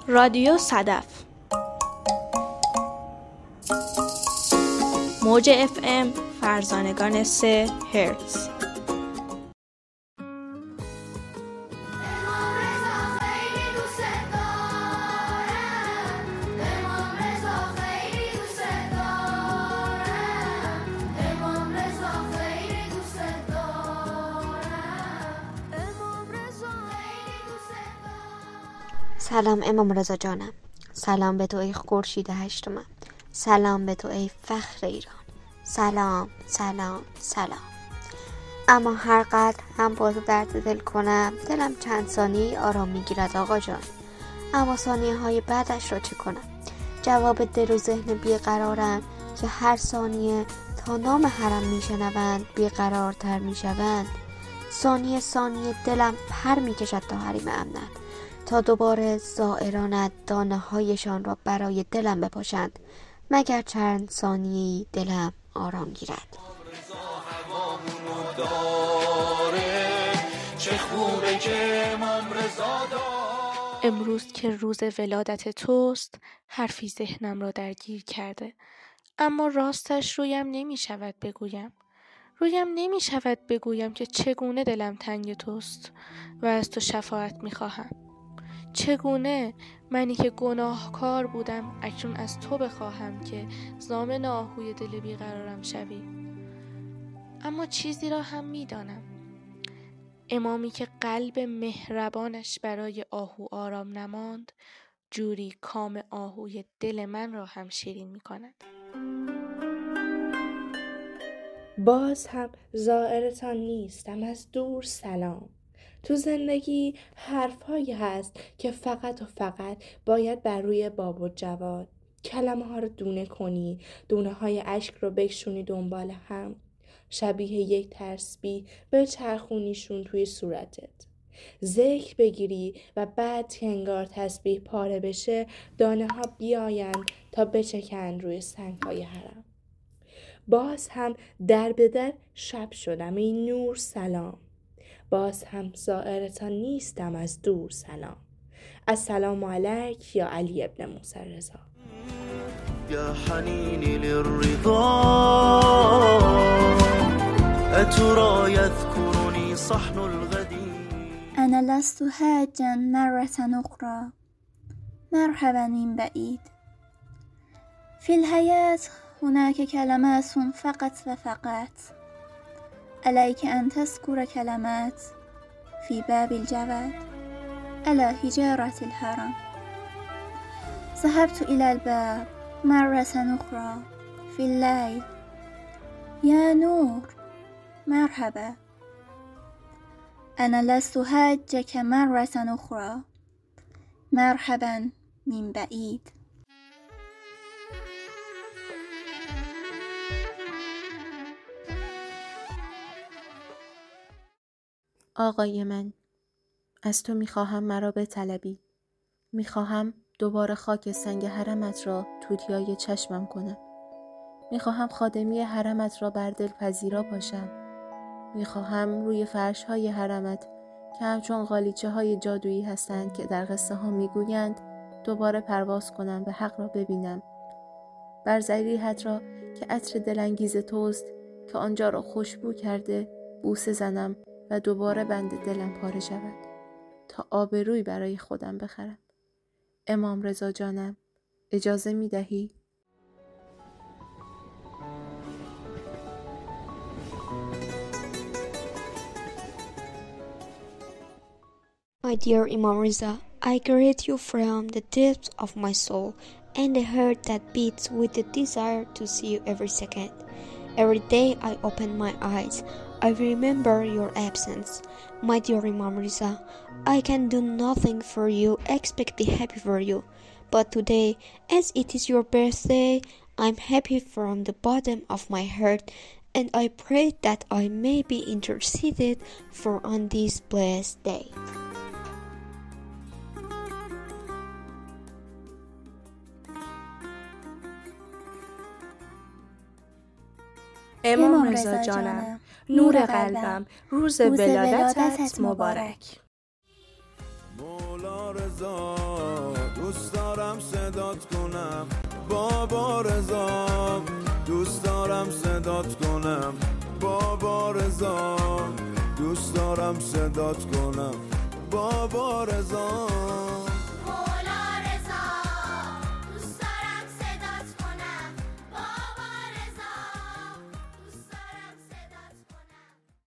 رادیو صدف موج FM فرزانگان 3 هرتز. سلام امام رضا جانم، سلام به تو ای خورشید هشتمم، سلام به تو ای فخر ایران، سلام سلام سلام. اما هر قدر هم با تو درد دل کنم، دلم چند ثانیه آرام میگیرد آقا جان. اما ثانیه های بعدش را چه کنم؟ جواب دل و ذهن بیقرارم که هر ثانیه تا نام حرم میشنوند بیقرارتر میشوند. ثانیه ثانیه دلم پر میکشد تا حریم امنند، تا دوباره زائرانت دانه هایشان را برای دلم بپاشند، مگر چند ثانیه‌ای دلم آرام گیرد. امروز که روز ولادت توست، حرفی ذهنم را درگیر کرده، اما راستش رویم نمی شود بگویم که چگونه دلم تنگ توست و از تو شفاعت می خواهم. چگونه منی که گناهکار بودم اکنون از تو بخواهم که ضامن آهوی دل بیقرارم شوی. اما چیزی را هم میدانم، امامی که قلب مهربانش برای آهو آرام نماند، جوری کام آهوی دل من را هم شیرین می کند. باز هم زائرتان نیستم، از دور سلام. تو زندگی حرفهایی هست که فقط و فقط باید بر روی باب و جواد کلمه ها رو دونه کنی، دونه های اشک رو بکشونی دنبال هم، شبیه یک تسبیح به چرخونیشون توی صورتت، ذکر بگیری و بعد که انگار تسبیح پاره بشه دانه ها بیاین تا بچکن روی سنگ های حرم. باز هم در به در شب شدم ای نور سلام. باز هم زائرتان نیستم، از دور سلام. السلام علیک یا علی ابن موسی رضا. یا حنینی للرضا اترا یذکرنی صحن الغدی. انا لست حاجا مرة اخرى مرحبا من بعید. في الحياة هناك كلمات فقط و فقط، عليك أن تذكر كلمات في باب الجواد على حجارة الحرم. ذهبت إلى الباب مرة أخرى في الليل، يا نور مرحبا. أنا لست حاجك مرة أخرى مرحبا من بعيد. آقای من، از تو میخواهم مرا بطلبی، میخواهم دوباره خاک سنگ حرمت را توتیای چشمم کنم، میخواهم خادمی حرمت را بر دل پذیرا باشم، میخواهم روی فرش های حرمت که همچون غالیچه های جادویی هستند که در قصه ها میگویند دوباره پرواز کنم و حق را ببینم، بر ضریحت را که عطر دلانگیز توست که آنجا را خوشبو کرده بوسه زنم و دوباره بند دلم پاره شود تا آبروی برای خودم بخرم. امام رضا جانم، اجازه می دهی؟ My dear Imam Reza, I greet you from the depths of my soul and the heart that beats with the desire to see you every second. Every day I open my eyes, I remember your absence. My dear Imam Reza, I can do nothing for you except be happy for you. But today, as it is your birthday, I'm happy from the bottom of my heart, and I pray that I may be interceded for on this blessed day. امام رضا جانم، نور قلبم، روز ولادتت مبارک. مولا رضا دوست دارم صدات کنم بابا رضا، دوست دارم صدات کنم بابا رضا، دوست دارم صدات کنم بابا رضا.